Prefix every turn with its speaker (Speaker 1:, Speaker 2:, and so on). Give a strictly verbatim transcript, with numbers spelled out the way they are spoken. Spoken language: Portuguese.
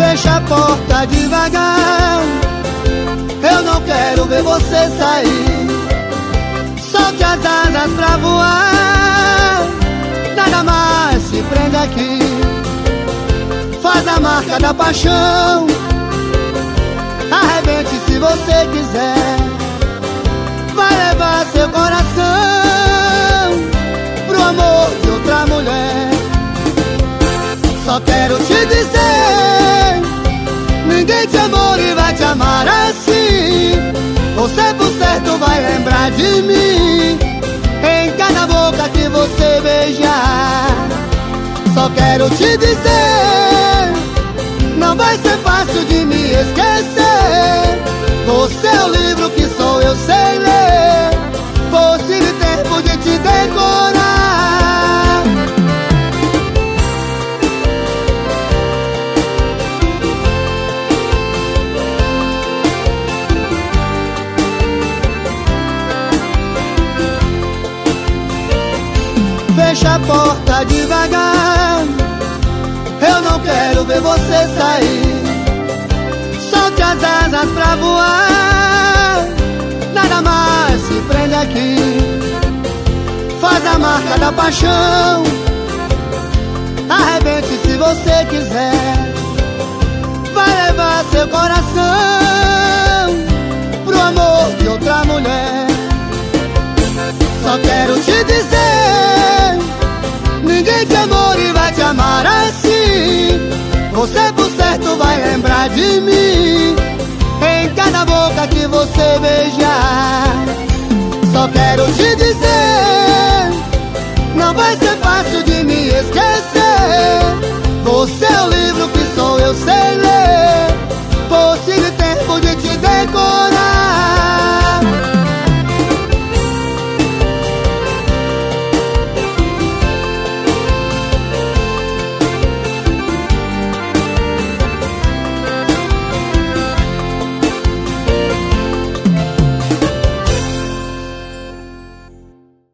Speaker 1: Fecha a porta devagar, eu não quero ver você sair. Solte as asas pra voar, nada mais se prende aqui. Faz a marca da paixão, arrebente se você quiser. Vai levar seu coração pro amor de outra mulher. Só quero te dizer, ninguém te amou e vai te amar assim. Você por certo vai lembrar de mim em cada boca que você beijar. Só quero te dizer, não vai ser fácil de me esquecer. Você é o livro que só eu sei ler, vou tive tempo de te decorar. Fecha a porta devagar, eu não quero ver você sair. Solte as asas pra voar, nada mais se prende aqui. Faz a marca da paixão, arrebente se você quiser. Vai levar seu coração pro amor de outra mulher. Só quero te dizer, ninguém te amou e vai te amar assim. Você por certo vai lembrar de mim em cada boca que você beijar. Só quero te dizer,